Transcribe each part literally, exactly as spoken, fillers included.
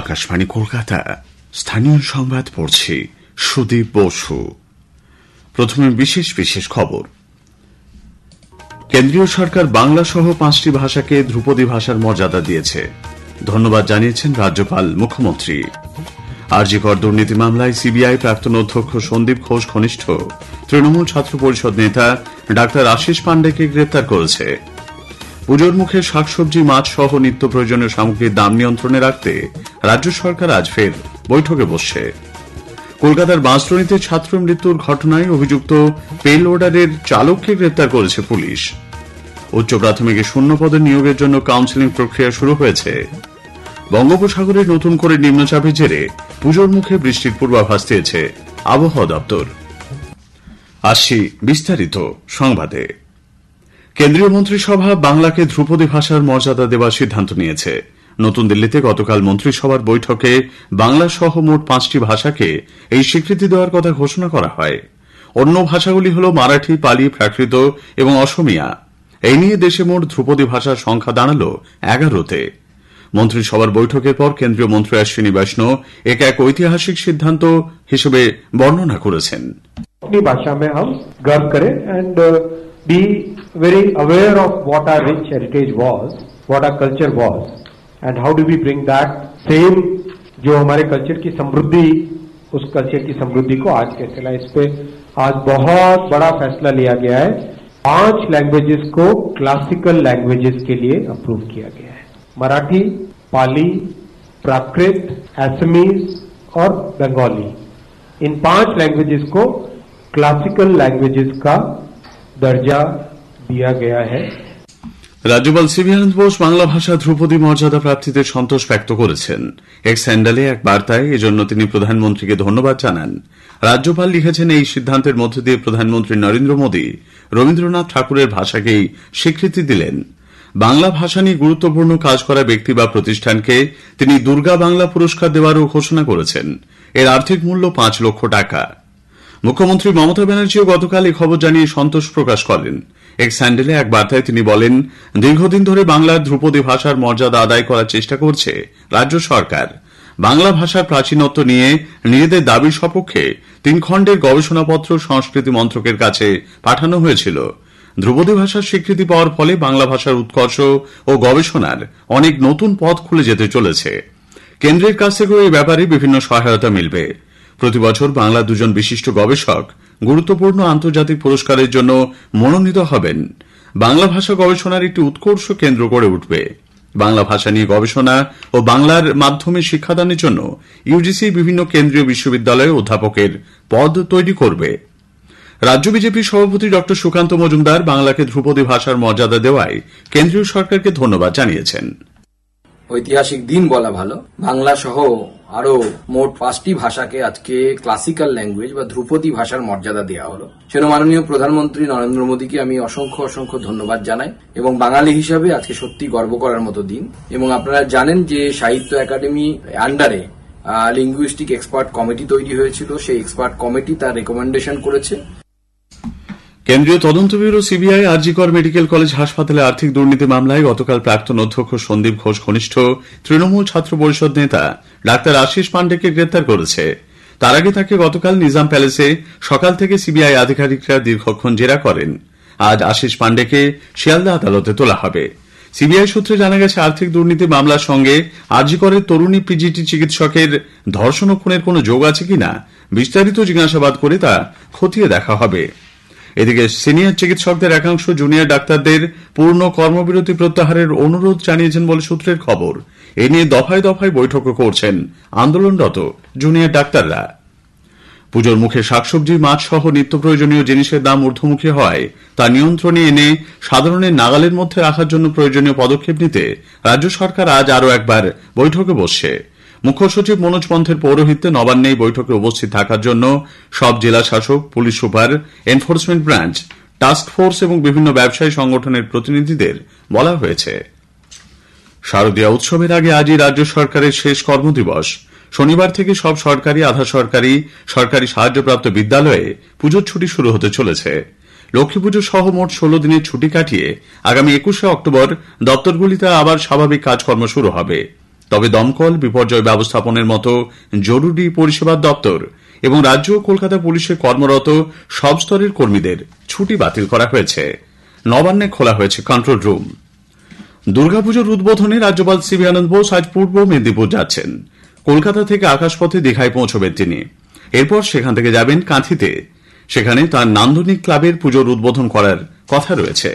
আকাশবাণী কলকাতা, স্থানীয় সংবাদ পড়ছি সুদীপ বসু। প্রথমে বিশেষ বিশেষ খবর। কেন্দ্রীয় সরকার বাংলা সহ পাঁচটি ভাষাকে ধ্রুপদী ভাষার মর্যাদা দিয়েছে, ধন্যবাদ জানিয়েছেন রাজ্যপাল মুখ্যমন্ত্রী। আরজি কর দুর্নীতি মামলায় সিবিআই প্রাক্তন অধ্যক্ষ সন্দীপ ঘোষ ঘনিষ্ঠ তৃণমূল ছাত্র পরিষদ নেতা ডাক্তার আশিস পান্ডেকে গ্রেপ্তার করেছে। পুজোর মুখে শাকসবজি, মাছ সহ নিত্য প্রয়োজনীয় সামগ্রীর দাম নিয়ন্ত্রণে রাখতে রাজ্য সরকার আজ ফের বৈঠকে বসছে। কলকাতার বাঁশদ্রোণীতে ছাত্র মৃত্যুর ঘটনায় অভিযুক্ত পে লোডারের চালককে গ্রেপ্তার করেছে পুলিশ। উচ্চ প্রাথমিকে শূন্য পদে নিয়োগের জন্য কাউন্সেলিং প্রক্রিয়া শুরু হয়েছে। বঙ্গোপসাগরে নতুন করে নিম্নচাপের জেরে পুজোর মুখে বৃষ্টির পূর্বাভাস দিয়েছে আবহাওয়া দপ্তর। আসছি বিস্তারিত সংবাদে। কেন্দ্রীয় মন্ত্রিসভা বাংলাকে ধ্রুপদী ভাষার মর্যাদা দেওয়ার সিদ্ধান্ত নিয়েছে। নতুন দিল্লিতে গতকাল মন্ত্রিসভার বৈঠকে বাংলা সহ মোট পাঁচটি ভাষাকে এই স্বীকৃতি দেওয়ার কথা ঘোষণা করা হয়। অন্য ভাষাগুলি হল মারাঠি, পালি, প্রাকৃত এবং অসমিয়া। এই নিয়ে দেশে মোট ধ্রুপদী ভাষার সংখ্যা দাঁড়াল এগারোতে। মন্ত্রিসভার বৈঠকের পর কেন্দ্রীয় মন্ত্রী অশ্বিনী বৈষ্ণব একে এক ঐতিহাসিক সিদ্ধান্ত হিসেবে বর্ণনা করেছেন। अपनी भाषा में हम गर्व करें and uh, be very aware of what our rich heritage was, what our culture was, and how do we bring that same जो हमारे कल्चर की समृद्धि, उस कल्चर की समृद्धि को आज कैसे लाए, इस पे आज बहुत बड़ा फैसला लिया गया है। पांच लैंग्वेजेस को क्लासिकल लैंग्वेजेस के लिए अप्रूव किया गया है। मराठी, पाली, प्राकृत, असमीज और बंगाली, इन पांच लैंग्वेजेस को क्लासिकल लैंग्वेजेस का दर्जा दिया गया है। রাজ্যপাল সিবি আনন্দ বোস বাংলা ভাষা ধ্রুপদী মর্যাদা প্রাপ্তিতে সন্তোষ ব্যক্ত করেছেন। এক্স হ্যান্ডেলে এক বার্তায় এজন্য তিনি প্রধানমন্ত্রীকে ধন্যবাদ জানান। রাজ্যপাল লিখেছেন, এই সিদ্ধান্তের মধ্য দিয়ে প্রধানমন্ত্রী নরেন্দ্র মোদী রবীন্দ্রনাথ ঠাকুরের ভাষাকেই স্বীকৃতি দিলেন। বাংলা ভাষা নিয়ে গুরুত্বপূর্ণ কাজ করা ব্যক্তি বা প্রতিষ্ঠানকে তিনি দুর্গা বাংলা পুরস্কার দেওয়ারও ঘোষণা করেছেন। এর আর্থিক মূল্য পাঁচ লক্ষ টাকা। মুখ্যমন্ত্রী মমতা ব্যানার্জিও গতকাল এই খবর জানিয়ে সন্তোষ প্রকাশ করেন। এক্স হ্যান্ডেলে এক বার্তায় তিনি বলেন, দীর্ঘদিন ধরে বাংলার ধ্রুপদী ভাষার মর্যাদা আদায় করার চেষ্টা করছে রাজ্য সরকার। বাংলা ভাষার প্রাচীনত্ব নিয়ে নিজেদের দাবির সপক্ষে তিন খণ্ডের গবেষণাপত্র সংস্কৃতি মন্ত্রকের কাছে পাঠানো হয়েছিল। ধ্রুপদী ভাষার স্বীকৃতি পাওয়ার ফলে বাংলা ভাষার উৎকর্ষ ও গবেষণার অনেক নতুন পথ খুলে যেতে চলেছে। কেন্দ্রের কাছ থেকেও এই ব্যাপারে বিভিন্ন সহায়তা মিলবে। প্রতি বছর বাংলা দুজন বিশিষ্ট গবেষক গুরুত্বপূর্ণ আন্তর্জাতিক পুরস্কারের জন্য মনোনীত হবেন। বাংলা ভাষা গবেষণার একটি উৎকর্ষ কেন্দ্র গড়ে উঠবে। বাংলা ভাষা নিয়ে গবেষণা ও বাংলার মাধ্যমে শিক্ষাদানের জন্য ইউজিসি বিভিন্ন কেন্দ্রীয় বিশ্ববিদ্যালয়ে অধ্যাপকের পদ তৈরি করবে। রাজ্য বিজেপির সভাপতি ড সুকান্ত মজুমদার বাংলাকে ধ্রুপদী ভাষার মর্যাদা দেওয়ায় কেন্দ্রীয় সরকারকে ধন্যবাদ জানিয়েছেন। ঐতিহাসিক দিন বলা ভালো, বাংলা সহ আরো মোট পাঁচটি ভাষাকে আজকে ক্লাসিক্যাল ল্যাঙ্গুয়েজ বা ধ্রুপদী ভাষার মর্যাদা দেওয়া হলো। সেজন্য মাননীয় প্রধানমন্ত্রী নরেন্দ্র মোদীকে আমি অসংখ্য অসংখ্য ধন্যবাদ জানাই এবং বাঙালি হিসাবে আজকে সত্যি গর্ব করার মতো দিন। এবং আপনারা জানেন যে সাহিত্য একাডেমি আন্ডারে লিঙ্গুইস্টিক এক্সপার্ট কমিটি তৈরি হয়েছিল, সেই এক্সপার্ট কমিটি তার রেকমেন্ডেশন করেছে। কেন্দ্রীয় তদন্ত ব্যুরো সিবিআই আরজি কর মেডিকেল কলেজ হাসপাতালে আর্থিক দুর্নীতি মামলায় গতকাল প্রাক্তন অধ্যক্ষ সন্দীপ ঘোষ ঘনিষ্ঠ তৃণমূল ছাত্র পরিষদ নেতা ডাক্তার আশিস পান্ডেকে গ্রেপ্তার করেছে। তার আগে তাকে গতকাল নিজাম প্যালেসে সকাল থেকে সিবিআই আধিকারিকরা দীর্ঘক্ষণ জেরা করেন। আজ আশিস পান্ডেকে শিয়ালদা আদালতে তোলা হবে। সিবিআই সূত্রে জানা গেছে, আর্থিক দুর্নীতি মামলার সঙ্গে আরজি করের তরুণী পিজিটি চিকিৎসকের ধর্ষণ ও খুনের কোন যোগ আছে কিনা বিস্তারিত জিজ্ঞাসাবাদ করে তা খতিয়ে দেখা হবে। এদিকে সিনিয়র চিকিৎসকদের একাংশ জুনিয়র ডাক্তারদের পূর্ণ কর্মবিরতি প্রত্যাহারের অনুরোধ জানিয়েছেন বলে সূত্রের খবর। এ নিয়ে দফায় দফায় বৈঠকও করছেন আন্দোলনরত জুনিয়র ডাক্তাররা। পুজোর মুখে শাকসবজি, মাছ সহ নিত্য প্রয়োজনীয় জিনিসের দাম ঊর্ধ্বমুখী হওয়ায় তা নিয়ন্ত্রণে এনে সাধারণের নাগালের মধ্যে রাখার জন্য প্রয়োজনীয় পদক্ষেপ নিতে রাজ্য সরকার আজ আরও একবার বৈঠকে বসছে। মুখ্য সচিব মনোজ পন্থের পৌরোহিত্যে নবান্নে এই বৈঠকে উপস্থিত থাকার জন্য সব জেলা শাসক, police super, enforcement branch, task force এবং বিভিন্ন ব্যবসায়ী সংগঠনের প্রতিনিধিদের বলা হয়েছে। শারদীয়া উৎসবের আগে আজই রাজ্য সরকারের শেষ কর্মদিবস। শনিবার থেকে সব সরকারি, আধা সরকারি, সরকারি সাহায্যপ্রাপ্ত বিদ্যালয়ে পুজোর ছুটি শুরু হতে চলেছে। লক্ষ্মী পুজো সহ মোট ষোলো দিনের ছুটি কাটিয়ে আগামী একুশে অক্টোবর দপ্তরগুলিতে আবার স্বাভাবিক কাজকর্ম শুরু হবে। তবে দমকল, বিপর্যয় ব্যবস্থাপনের মতো জরুরি পরিষেবার দপ্তর এবং রাজ্য ও কলকাতা পুলিশে কর্মরত সব স্তরের কর্মীদের ছুটি বাতিল করা হয়েছে। নবান্নে খোলা হয়েছে কন্ট্রোল রুম। দুর্গাপুজোর উদ্বোধনে রাজ্যপাল সিবি আনন্দ বোস আজ পূর্ব মেদিনীপুর যাচ্ছেন। কলকাতা থেকে আকাশপথে দীঘায় পৌঁছবেন তিনি। এরপর সেখান থেকে যাবেন কাঁথিতে। সেখানে তাঁর নান্দনিক ক্লাবের পুজোর উদ্বোধন করার কথা রয়েছে।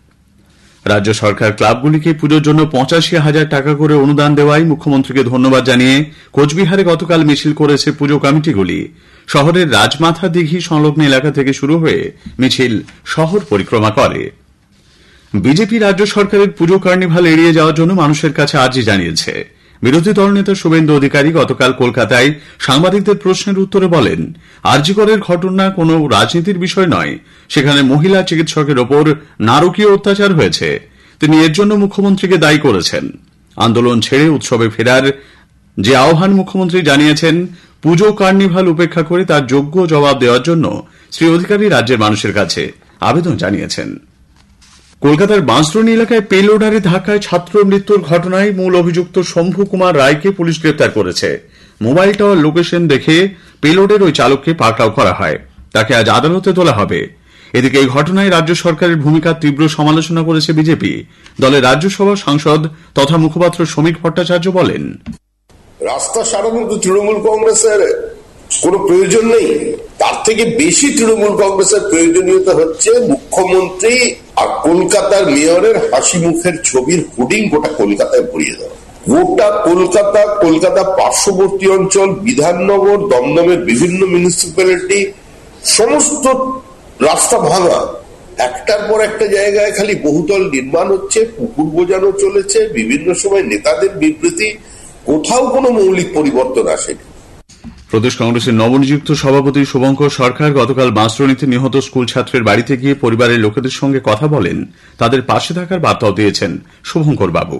রাজ্য সরকার ক্লাবগুলিকে পুজোর জন্য পঁচাশি হাজার টাকা করে অনুদান দেওয়ায় মুখ্যমন্ত্রীকে ধন্যবাদ জানিয়ে কোচবিহারে গতকাল মিছিল করেছে পুজো কমিটিগুলি। শহরের রাজমাথা দিঘি সংলগ্ন এলাকা থেকে শুরু হয়ে মিছিল শহর পরিক্রমা করে। বিজেপি রাজ্য সরকারের পুজো কার্নিভাল এড়িয়ে যাওয়ার জন্য মানুষের কাছে আর্জি জানিয়েছে। বিরোধী দলনেতা শুভেন্দু অধিকারী গতকাল কলকাতায় সাংবাদিকদের প্রশ্নের উত্তরে বলেন, আরজিকরের ঘটনা কোনো রাজনীতির বিষয় নয়, সেখানে মহিলা চিকিৎসকের ওপর নারকীয় অত্যাচার হয়েছে। তিনি এর জন্য মুখ্যমন্ত্রীকে দায়ী করেছেন। আন্দোলন ছেড়ে উৎসবে ফেরার যে আহ্বান মুখ্যমন্ত্রী জানিয়েছেন, পুজো কার্নিভাল উপেক্ষা করে তার যোগ্য জবাব দেওয়ার জন্য শ্রী অধিকারী রাজ্যের মানুষের কাছে আবেদন জানিয়েছেন। কলকাতার বাঁশদ্রোণী এলাকায় পেলোডারে ধাক্কায় ছাত্র মৃত্যুর ঘটনায় মূল অভিযুক্ত শম্ভু কুমার রায়কে পুলিশ গ্রেপ্তার করেছে। মোবাইল টাওয়ার লোকেশন দেখে পেলোডের ওই চালককে পাকড়াও করা হয়। তাকে আজ আদালতে তোলা হবে। এদিকে এই ঘটনায় রাজ্য সরকারের ভূমিকার তীব্র সমালোচনা করেছে বিজেপি। দলের রাজ্যসভা সাংসদ তথা মুখপাত্র শ্রমিক ভট্টাচার্য বলেন, রাস্তা সারানোর তো তৃণমূল কংগ্রেসের কোনো প্রয়োজন নেই। তার থেকে বেশি তৃণমূল কংগ্রেসের প্রয়োজনীয়তা হচ্ছে মুখ্যমন্ত্রী আর কলকাতার মেয়রের হাসি মুখের ছবির হোর্ডিং গোটা কলকাতায় ভরিয়ে দেওয়া। গোটা কলকাতা, কলকাতা পার্শ্ববর্তী অঞ্চল, বিধাননগর, দমদমের বিভিন্ন মিউনিসিপ্যালিটি, সমস্ত রাস্তা ভাঙা। একটার পর একটা জায়গায় খালি বহুতল নির্মাণ হচ্ছে, পুকুর বোঝানো চলেছে, বিভিন্ন সময় নেতাদের বিবৃতি, কোথাও কোনো মৌলিক পরিবর্তন আসেনি। প্রদেশ কংগ্রেসের নবনিযুক্ত সভাপতি শুভঙ্কর সরকার গতকাল বাঁশদ্রোণীতে নিহত স্কুল ছাত্রের বাড়িতে গিয়ে পরিবারের লোকেদের সঙ্গে কথা বলেন। তাদের পাশে থাকার বার্তাও দিয়েছেন শুভঙ্কর বাবু।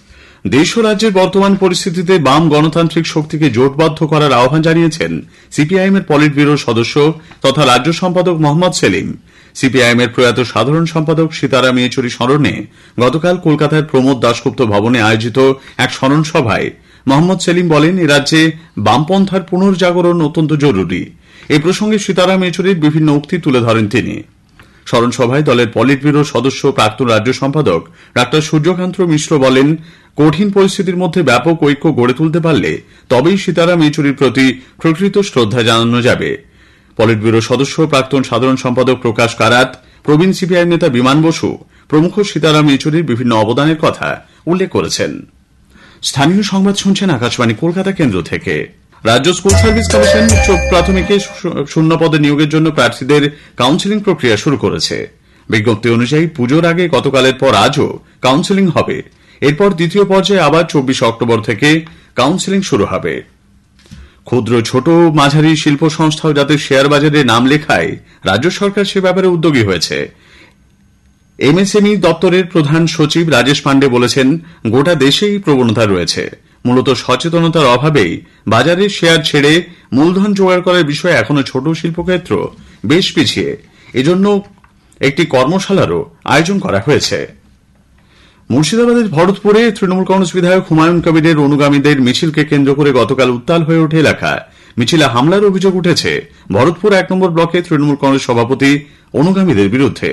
দেশ ও রাজ্যের বর্তমান পরিস্থিতিতে বাম গণতান্ত্রিক শক্তিকে জোটবদ্ধ করার আহ্বান জানিয়েছেন সিপিআইএম এর পলিট ব্যুরোর সদস্য তথা রাজ্য সম্পাদক মোহাম্মদ সেলিম। সিপিআইএম এর প্রয়াত সাধারণ সম্পাদক সীতারাম ইয়েচুরি স্মরণে গতকাল কলকাতার প্রমোদ দাশগুপ্ত ভবনে আয়োজিত এক স্মরণ সভায় মোহাম্মদ সেলিম বলেন, এ রাজ্যে বামপন্থার পুনর্জাগরণ অত্যন্ত জরুরি। এ প্রসঙ্গে সীতারাম ইয়েচুরির বিভিন্ন উক্তি তুলে ধরেন তিনি। স্মরণ সভায় দলের পলিট ব্যুরোর সদস্য প্রাক্তন রাজ্য সম্পাদক ডাক্তার সূর্যকান্ত মিশ্র বলেন, কঠিন পরিস্থিতির মধ্যে ব্যাপক ঐক্য গড়ে তুলতে পারলে তবেই সীতারাম ইয়েচুরির প্রতি প্রকৃত শ্রদ্ধা জানানো যাবে। পলিট ব্যুরোর সদস্য প্রাক্তন সাধারণ সম্পাদক প্রকাশ কারাত, প্রবীণ সিপিআইএম নেতা বিমান বসু প্রমুখ সীতারাম ইয়েচুরির বিভিন্ন অবদানের কথা উল্লেখ করেছেন। স্থানীয় সংবাদ শুনছেন আকাশবাণী কলকাতা কেন্দ্র থেকে। রাজ্য স্কুল সার্ভিস কমিশন উচ্চ প্রাথমিকে শূন্য পদে নিয়োগের জন্য প্রার্থীদের কাউন্সেলিং প্রক্রিয়া শুরু করেছে। বিজ্ঞপ্তি অনুযায়ী পুজোর আগে গতকালের পর আজও কাউন্সেলিং হবে। এরপর দ্বিতীয় পর্যায়ে আবার চব্বিশে অক্টোবর থেকে কাউন্সেলিং শুরু হবে। ক্ষুদ্র ছোট মাঝারি শিল্প সংস্থাও যাতে শেয়ার বাজারে নাম লেখায় রাজ্য সরকার সে ব্যাপারে উদ্যোগী হয়েছে। এমএসএমই দপ্তরের প্রধান সচিব রাজেশ পান্ডে বলেছেন, গোটা দেশেই প্রবণতা রয়েছে। মূলত সচেতনতার অভাবেই বাজারে শেয়ার ছেড়ে মূলধন জোগাড় করার বিষয়ে এখনো ছোট শিল্পক্ষেত্র বেশ পিছিয়ে। এজন্য একটি কর্মশালারও আয়োজন করা হয়েছে। মুর্শিদাবাদের ভরতপুরে তৃণমূল কংগ্রেস বিধায়ক হুমায়ুন কবিরের অনুগামীদের মিছিলকে কেন্দ্র করে গতকাল উত্তাল হয়ে ওঠে এলাকা। মিছিলে হামলার অভিযোগ উঠেছে ভরতপুর এক নম্বর ব্লকে তৃণমূল কংগ্রেস সভাপতি অনুগামীদের বিরুদ্ধে।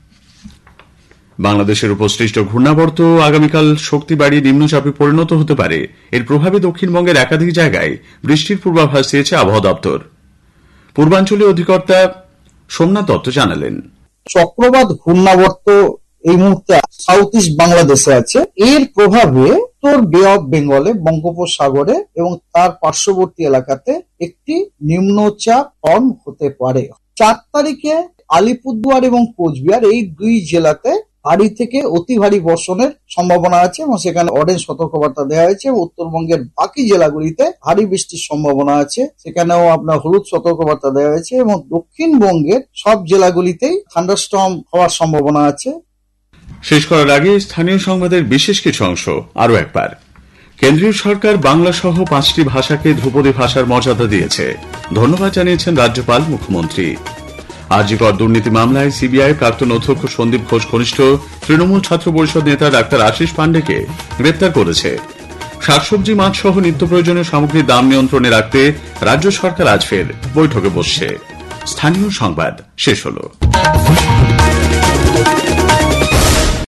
বাংলাদেশের উপর সৃষ্ট ঘূর্ণাবর্ত আগামীকাল শক্তি বাড়িয়ে নিম্নচাপে পরিণত হতে পারে। এর প্রভাবে দক্ষিণবঙ্গের একাধিক জায়গায় বৃষ্টির পূর্বাভাস দিয়েছে আবহাওয়া দপ্তর। পূর্বাঞ্চলীয় অধিকর্তা সোমনাথ দত্ত জানালেন, চক্রবাত ঘূর্ণাবর্ত এই মুহূর্তে সাউথ ইস্ট বাংলাদেশে আছে। এর প্রভাবে উত্তর বে অফ বেঙ্গলে বঙ্গোপসাগরে এবং তার পার্শ্ববর্তী এলাকাতে একটি নিম্নচাপ ফর্ম হতে পারে। চার তারিখে আলিপুরদুয়ার এবং কোচবিহার এই দুই জেলাতে ভারী থেকে অতি ভারী বর্ষণের সম্ভাবনা আছে এবং সেখানে অরেঞ্জ সতর্কবার্তা দেওয়া হয়েছে। উত্তরবঙ্গের বাকি জেলাগুলিতে ভারী বৃষ্টির সম্ভাবনা আছে, সেখানেও আপনার হলুদ সতর্কবার্তা দেওয়া হয়েছে এবং দক্ষিণবঙ্গের সব জেলাগুলিতেই থান্ডারস্টর্ম হওয়ার সম্ভাবনা আছে। শেষ করার আগে স্থানীয় সংবাদের বিশেষ কিছু অংশ আরও একবার। কেন্দ্রীয় সরকার বাংলা সহ পাঁচটি ভাষাকে ধ্রুপদী ভাষার মর্যাদা দিয়েছে। ধন্যবাদ জানিয়েছেন রাজ্যপাল, মুখ্যমন্ত্রী। আরজিকর দুর্নীতি মামলায় সিবিআই প্রাক্তন অধ্যক্ষ সন্দীপ ঘোষ ঘনিষ্ঠ তৃণমূল ছাত্র পরিষদ নেতা ডাক্তার আশিস পান্ডেকে গ্রেপ্তার করেছে। শাকসবজি মাছ সহ নিত্য প্রয়োজনীয় সামগ্রীর দাম নিয়ন্ত্রণে রাখতে রাজ্য সরকার আজ ফের বৈঠকে বসছে। স্থানীয় সংবাদ শেষ হলো।